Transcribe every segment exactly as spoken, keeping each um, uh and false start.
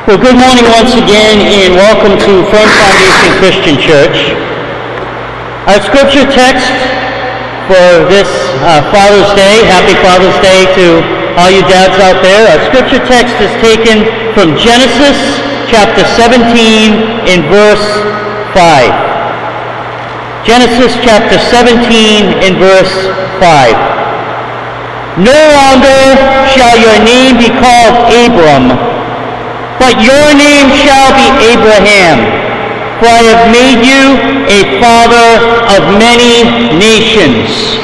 Well, good morning once again, and welcome to Firm Foundation Christian Church. Our scripture text for this uh, Father's Day, happy Father's Day to all you dads out there. Our scripture text is taken from Genesis chapter seventeen in verse five. Genesis chapter seventeen in verse five. No longer shall your name be called Abram, but your name shall be Abraham, for I have made you a father of many nations.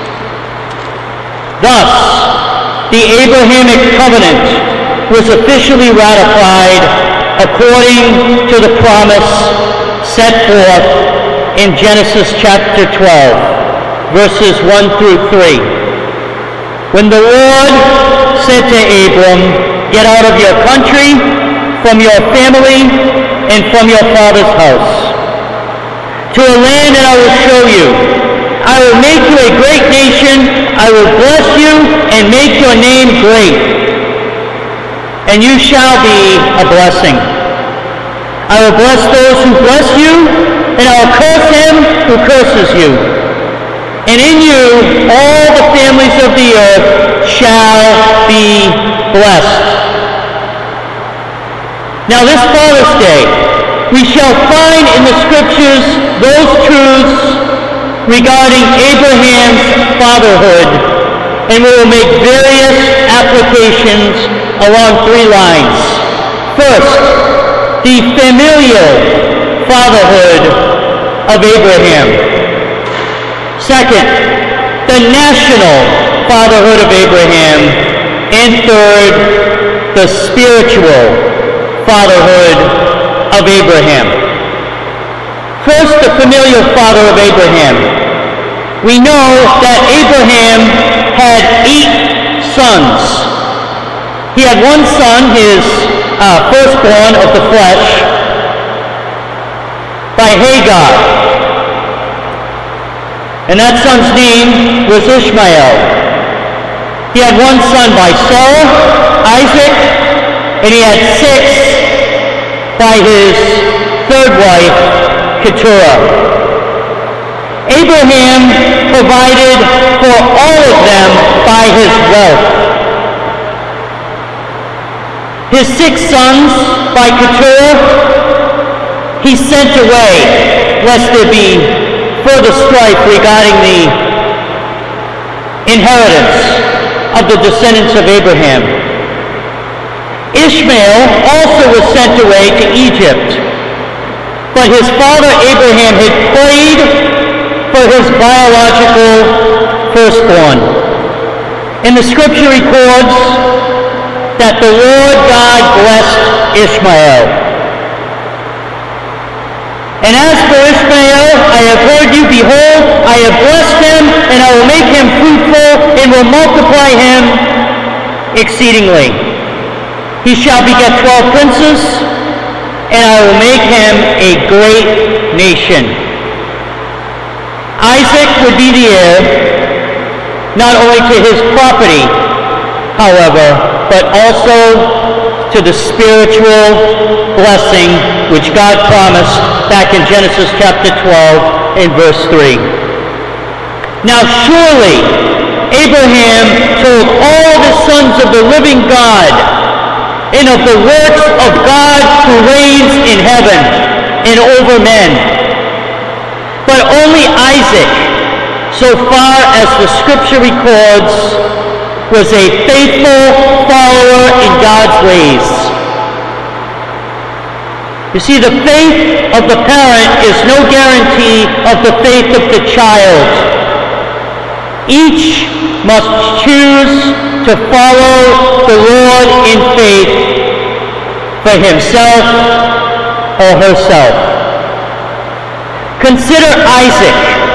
Thus, the Abrahamic covenant was officially ratified according to the promise set forth in Genesis chapter twelve, verses one through three. When the Lord said to Abram, "Get out of your country, from your family, and from your father's house, to a land that I will show you. I will make you a great nation. I will bless you and make your name great, and you shall be a blessing. I will bless those who bless you, and I will curse him who curses you. And in you all the families of the earth shall be blessed." Now this Father's Day, we shall find in the Scriptures those truths regarding Abraham's fatherhood, and we will make various applications along three lines. First, the familial fatherhood of Abraham. Second, the national fatherhood of Abraham. And third, the spiritual fatherhood of Abraham. First, the familial father of Abraham. We know that Abraham had eight sons. He had one son, his uh, firstborn of the flesh, by Hagar. And that son's name was Ishmael. He had one son by Sarah, Isaac, and he had six by his third wife, Keturah. Abraham provided for all of them by his wealth. His six sons by Keturah he sent away, lest there be further strife regarding the inheritance of the descendants of Abraham. Ishmael also was sent away to Egypt, but his father Abraham had prayed for his biological firstborn. And the scripture records that the Lord God blessed Ishmael. And as for Ishmael, I have heard you, behold, I have blessed him, and I will make him fruitful, and will multiply him exceedingly. He shall beget twelve princes, and I will make him a great nation. Isaac would be the heir, not only to his property, however, but also to the spiritual blessing which God promised back in Genesis chapter twelve in verse three. Now surely Abraham told all the sons of the living God and of the works of God who reigns in heaven and over men. But only Isaac, so far as the scripture records, was a faithful follower in God's ways. You see, the faith of the parent is no guarantee of the faith of the child. Each must choose to follow the Lord in faith for himself or herself. Consider Isaac.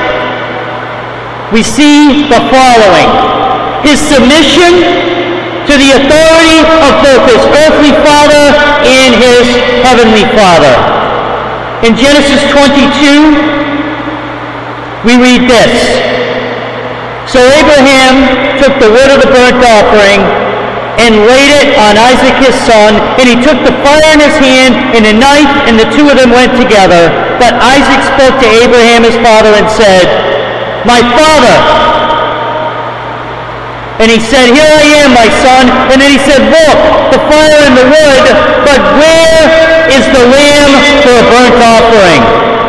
We see the following: his submission to the authority of both his earthly father and his heavenly Father. In Genesis twenty-two, we read this: "So Abraham took the wood of the burnt offering and laid it on Isaac his son, and he took the fire in his hand and a knife, and the two of them went together. But Isaac spoke to Abraham his father and said, "My father." And he said, "Here I am, my son." And then he said, "Look, the fire and the wood, but where is the lamb for a burnt offering?"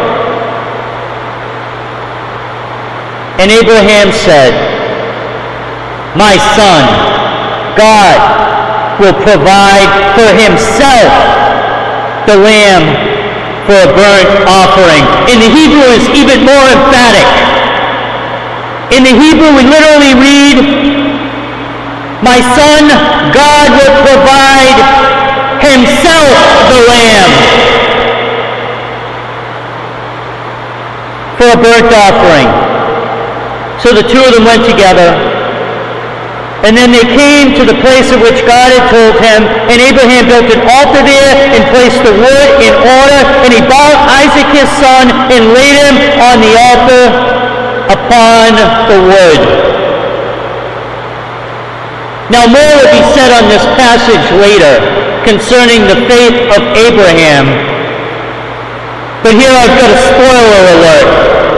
And Abraham said, "My son, God will provide for himself the lamb for a burnt offering." In the Hebrew, it's even more emphatic. In the Hebrew, we literally read, "My son, God will provide himself the lamb for a burnt offering." So the two of them went together. And then they came to the place of which God had told him, and Abraham built an altar there and placed the wood in order, and he bound Isaac his son and laid him on the altar upon the wood. Now more will be said on this passage later concerning the faith of Abraham. But here I've got a spoiler alert.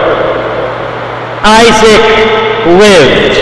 Isaac lived.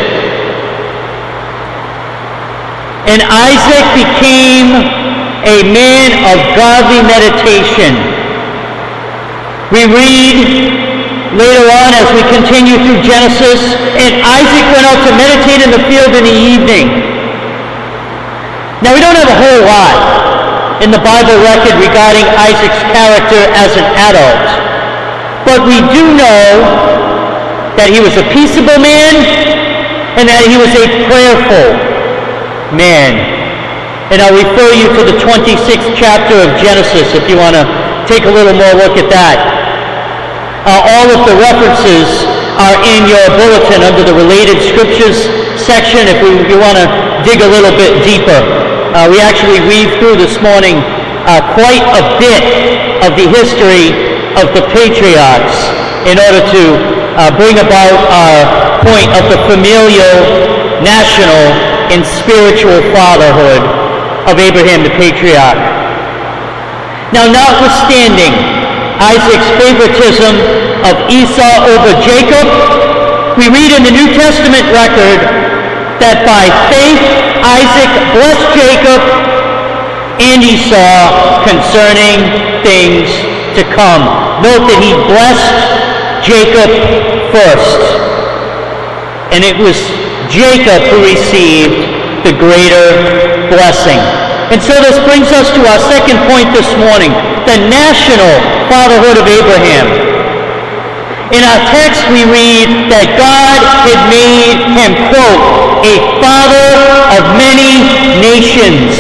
And Isaac became a man of godly meditation. We read later on as we continue through Genesis, and Isaac went out to meditate in the field in the evening. Now we don't have a whole lot in the Bible record regarding Isaac's character as an adult, but we do know that he was a peaceable man and that he was a prayerful man. And I'll refer you to the twenty-sixth chapter of Genesis if you want to take a little more look at that. Uh, all of the references are in your bulletin under the related scriptures section if, we, if you want to dig a little bit deeper. Uh, we actually weaved through this morning uh, quite a bit of the history of the patriarchs in order to uh, bring about our point of the familial, national, and spiritual fatherhood of Abraham the patriarch. Now, notwithstanding Isaac's favoritism of Esau over Jacob, we read in the New Testament record that by faith Isaac blessed Jacob and Esau concerning things to come. Note that he blessed Jacob first, and it was Jacob who received the greater blessing. And so this brings us to our second point this morning, the national fatherhood of Abraham. In our text we read that God had made him, quote, a father of many nations.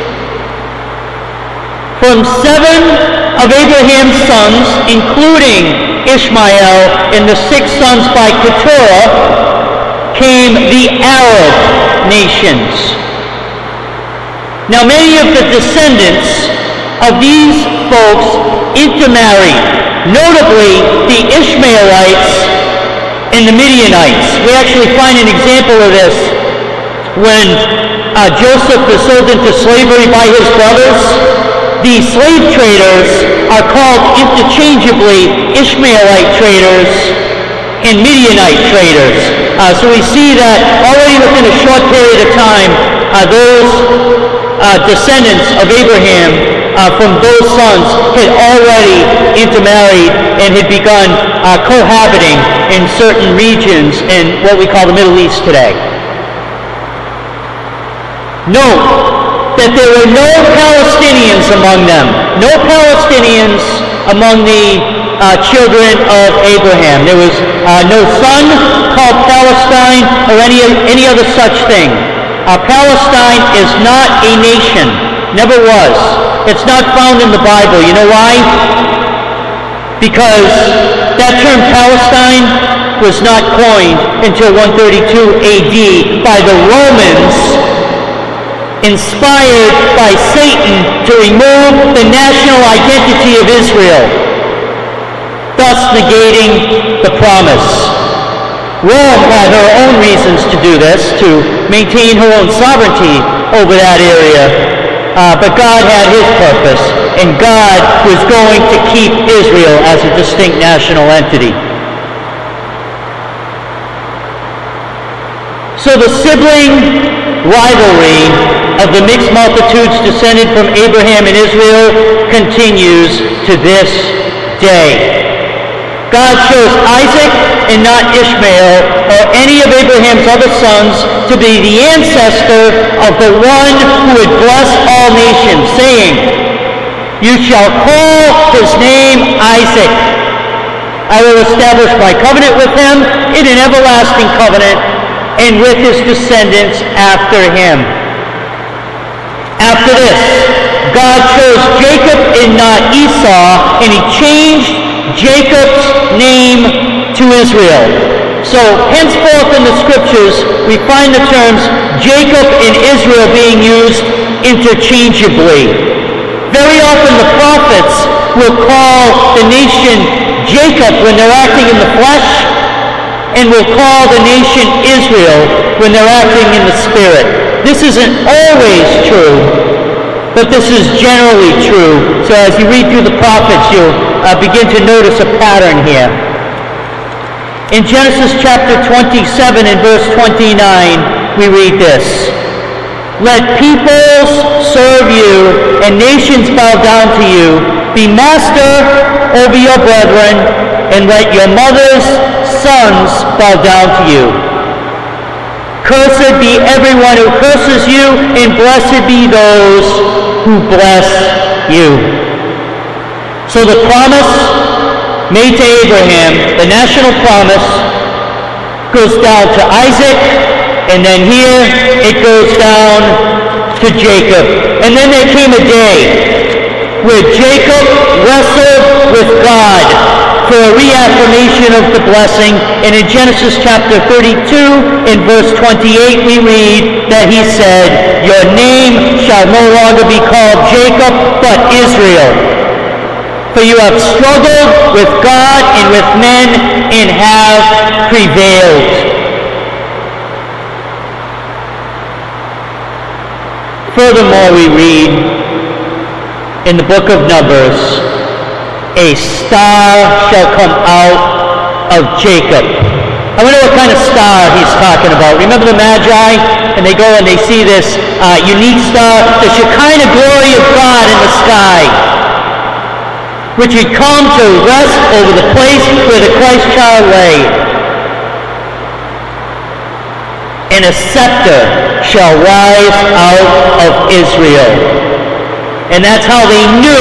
From seven of Abraham's sons, including Ishmael and the six sons by Keturah, came the Arab nations. Now many of the descendants of these folks intermarried, notably the Ishmaelites and the Midianites. We actually find an example of this when uh, Joseph was sold into slavery by his brothers. The slave traders are called interchangeably Ishmaelite traders and Midianite traders. Uh, so we see that already within a short period of time, uh, those uh, descendants of Abraham uh, from those sons had already intermarried and had begun uh, cohabiting in certain regions in what we call the Middle East today. Note that there were no Palestinians among them. No Palestinians among the uh, children of Abraham. There was uh, no son called Palestine or any, any other such thing. Uh, Palestine is not a nation. Never was. It's not found in the Bible. You know why? Because that term Palestine was not coined until one thirty-two A D by the Romans, inspired by Satan to remove the national identity of Israel, thus negating the promise. Rome had her own reasons to do this, to maintain her own sovereignty, over that area, uh, but God had his purpose, and God was going to keep Israel as a distinct national entity. So the sibling rivalry of the mixed multitudes descended from Abraham and Israel continues to this day. God chose Isaac and not Ishmael or any of Abraham's other sons to be the ancestor of the one who would bless all nations, saying, "You shall call his name Isaac. I will establish my covenant with him in an everlasting covenant, and with his descendants after him." After this, God chose Jacob and not Esau, and he changed Jacob's name to Israel. So, henceforth in the scriptures, we find the terms Jacob and Israel being used interchangeably. Very often the prophets will call the nation Jacob when they're acting in the flesh, and will call the nation Israel when they're acting in the spirit. This isn't always true, but this is generally true. So as you read through the prophets, you'll uh, begin to notice a pattern here. In Genesis chapter twenty-seven and verse twenty-nine, we read this: "Let peoples serve you, and nations bow down to you. Be master over your brethren, and let your mother's sons bow down to you. Cursed be everyone who curses you, and blessed be those who bless you." So the promise made to Abraham, the national promise, goes down to Isaac, and then here it goes down to Jacob. And then there came a day where Jacob wrestled with God for a reaffirmation of the blessing. And in Genesis chapter thirty-two, in verse twenty-eight, we read that he said, "Your name shall no longer be called Jacob, but Israel. For you have struggled with God and with men, and have prevailed." Furthermore, we read in the book of Numbers, "A star shall come out of Jacob." I wonder what kind of star he's talking about. Remember the Magi? And they go and they see this uh, unique star, the Shekinah glory of God in the sky, which had come to rest over the place where the Christ child lay. "And a scepter shall rise out of Israel." And that's how they knew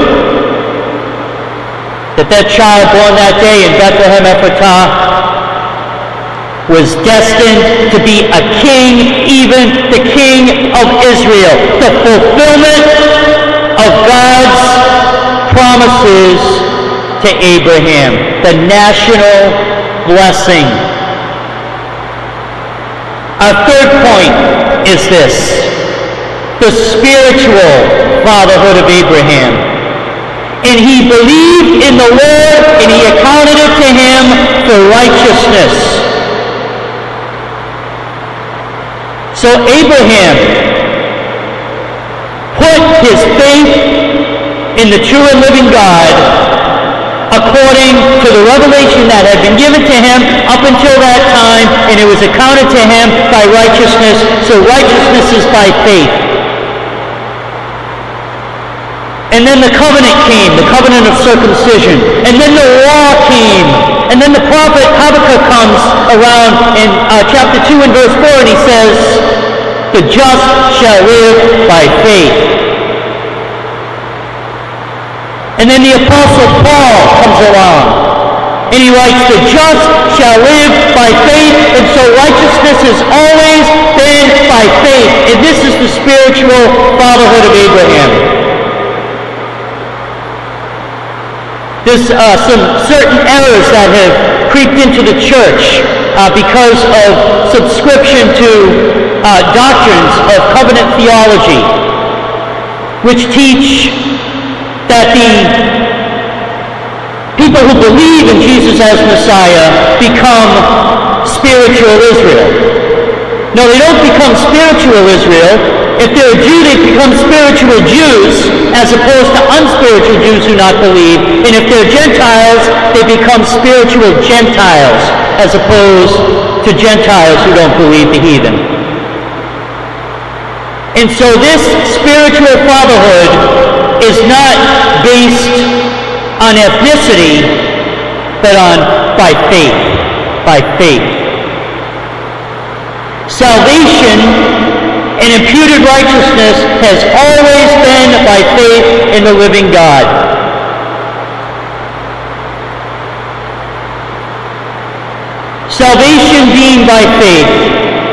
that that child born that day in Bethlehem Ephratah was destined to be a king, even the king of Israel. The fulfillment of God's promises to Abraham. The national blessing. Our third point is this: the spiritual fatherhood of Abraham. "And he believed in the Lord, and he accounted it to him for righteousness." So Abraham put his faith in the true and living God according to the revelation that had been given to him up until that time, and it was accounted to him by righteousness. So righteousness is by faith. And then the covenant came, the covenant of circumcision. And then the law came. And then the prophet Habakkuk comes around in uh, chapter two and verse four, and he says, "The just shall live by faith." And then the Apostle Paul comes along, and he writes, "The just shall live by faith," and so righteousness has always been by faith. And this is the spiritual fatherhood of Abraham. There's uh, some certain errors that have creeped into the church uh, because of subscription to uh, doctrines of covenant theology, which teach that the people who believe in Jesus as Messiah become spiritual Israel. No, they don't become spiritual Israel. If they're a Jew, they become spiritual Jews as opposed to unspiritual Jews who not believe. And if they're Gentiles, they become spiritual Gentiles as opposed to Gentiles who don't believe, the heathen. And so this spiritual fatherhood is not based on ethnicity, but on by faith. By faith. Salvation and imputed righteousness has always been by faith in the living God. Salvation being by faith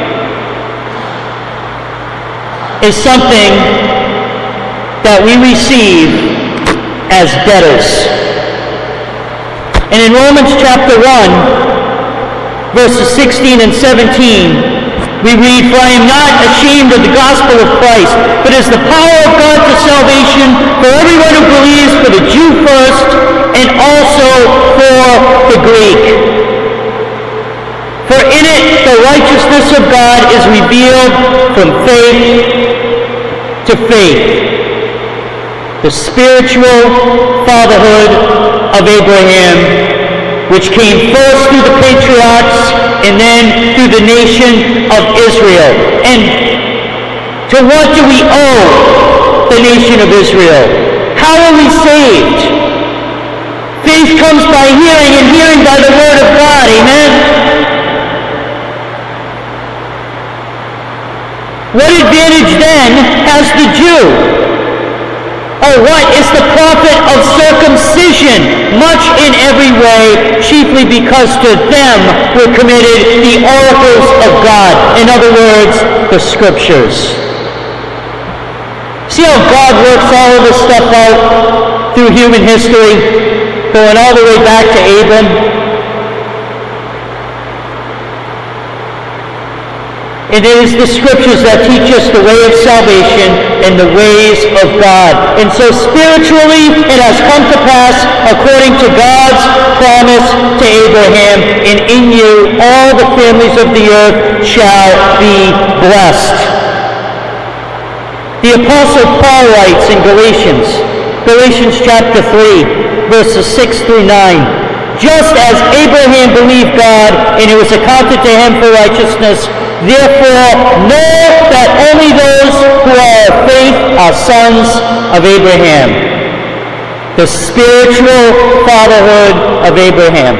is something that we receive as debtors. And in Romans chapter one, verses sixteen and seventeen, we read, "For I am not ashamed of the gospel of Christ, but it is the power of God for salvation for everyone who believes, for the Jew first, and also for the Greek. For in it the righteousness of God is revealed from faith to faith." The spiritual fatherhood of Abraham, which came first through the patriarchs and then through the nation of Israel. And to what do we owe the nation of Israel? How are we saved? Faith comes by hearing, and hearing by the word of God. Amen? What advantage then has the Jew? Or what is the profit of circumcision? Much in every way, chiefly because to them were committed the oracles of God. In other words, the Scriptures. See how God works all of this stuff out through human history, going all the way back to Abram. It is the Scriptures that teach us the way of salvation and the ways of God. And so spiritually, it has come to pass according to God's promise to Abraham, "And in you all the families of the earth shall be blessed." The Apostle Paul writes in Galatians, Galatians chapter three, verses six through nine, "Just as Abraham believed God, and it was accounted to him for righteousness, therefore know that only those who are of faith are sons of Abraham." The spiritual fatherhood of Abraham.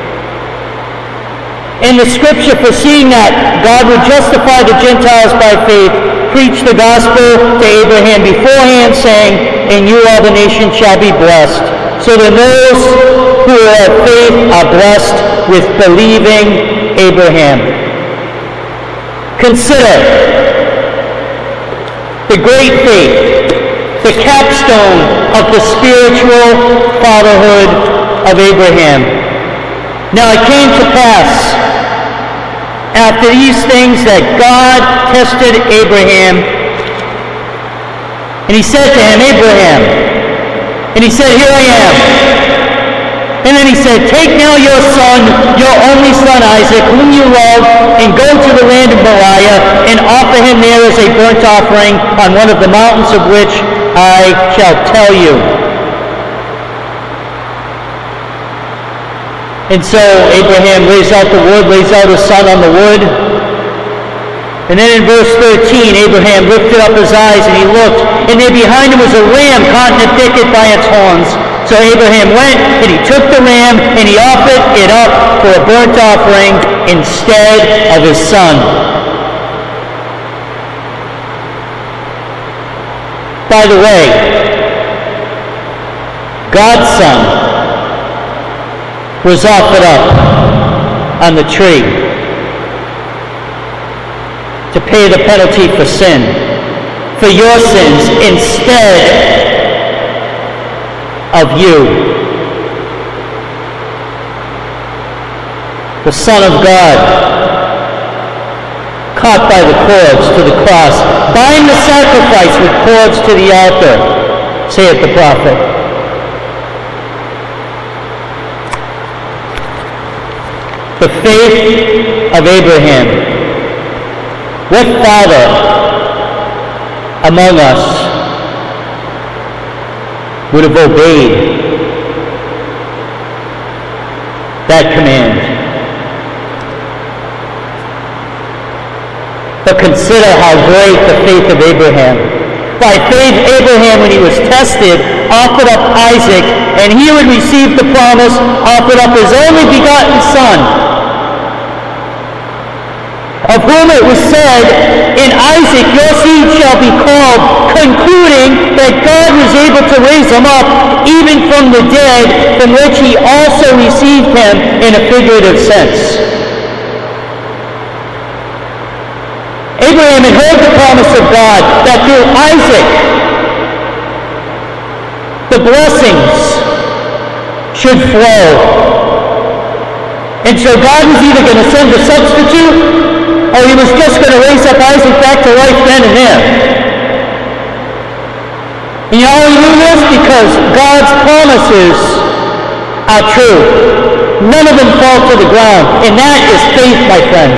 In the Scripture, foreseeing that God would justify the Gentiles by faith, preached the gospel to Abraham beforehand, saying, "In you all the nations shall be blessed." So then those who are of faith are blessed with believing Abraham. Consider the great faith, the capstone of the spiritual fatherhood of Abraham. Now it came to pass after these things that God tested Abraham, and he said to him, "Abraham," and he said, "Here I am." And then he said, "Take now your son, your only son Isaac, whom you love, and go to the land of Moriah, and offer him there as a burnt offering on one of the mountains of which I shall tell you." And so Abraham lays out the wood, lays out his son on the wood. And then in verse thirteen, Abraham lifted up his eyes and he looked, and there behind him was a ram caught in a thicket by its horns. So Abraham went and he took the ram and he offered it up for a burnt offering instead of his son. By the way, God's son was offered up on the tree to pay the penalty for sin, for your sins, instead of you. The Son of God, caught by the cords to the cross, bind the sacrifice with cords to the altar, saith the prophet. The faith of Abraham. What father among us would have obeyed that command. But consider how great the faith of Abraham. By faith, Abraham, when he was tested, offered up Isaac, and he who had received the promise offered up his only begotten son, of whom it was said, in Isaac your seed shall be called, concluding that God was able to raise him up even from the dead, from which he also received him in a figurative sense. Abraham had heard the promise of God that through Isaac the blessings should flow. And so God was either going to send a substitute, or he was just going to raise up Isaac back to life then and there. And you know how he knew this? Because God's promises are true. None of them fall to the ground. And that is faith, my friends.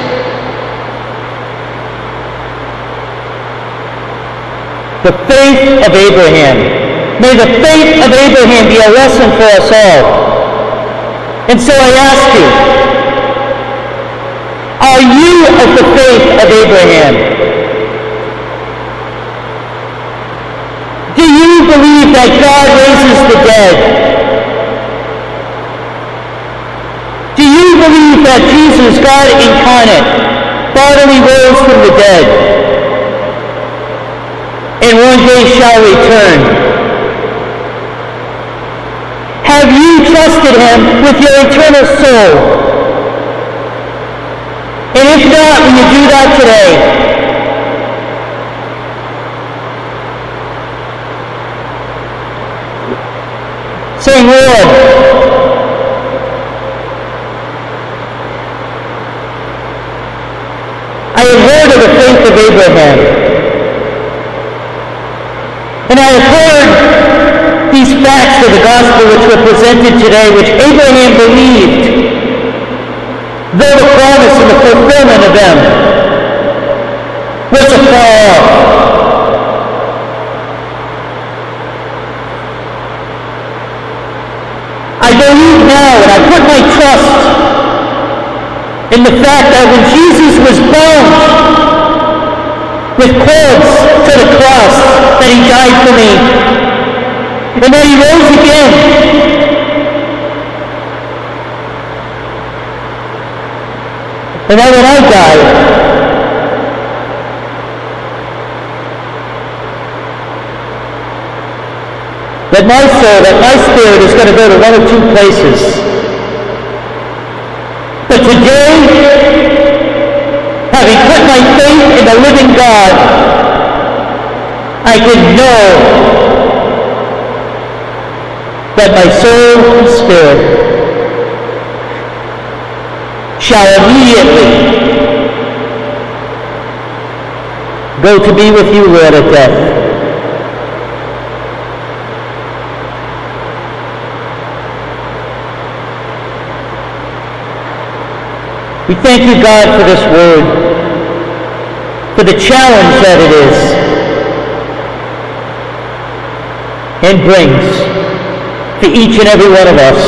The faith of Abraham. May the faith of Abraham be a lesson for us all. And so I ask you, are you of the faith of Abraham? Do you believe that God raises the dead? Do you believe that Jesus, God incarnate, bodily rose from the dead, and one day shall return? Have you trusted him with your eternal soul? And if not, will you do that today? Saying, Lord, I have heard of the faith of Abraham. And I have heard these facts of the gospel which were presented today, which Abraham believed, though the promise and the fulfillment of them was afar off. I believe now, and I put my trust in the fact that when Jesus was bound with cords to the cross, that he died for me, and that he rose again. And that when I die, that my soul, that my spirit is going to go to one of two places. But today, having put my faith in the living God, I can know that my soul and spirit shall immediately go to be with you, Lord, at death. We thank you, God, for this word, for the challenge that it is and brings to each and every one of us.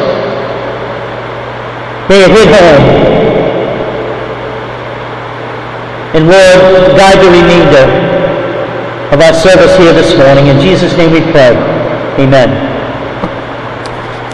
May it hit home. And Lord, guide the remainder of our service here this morning. In Jesus' name we pray. Amen.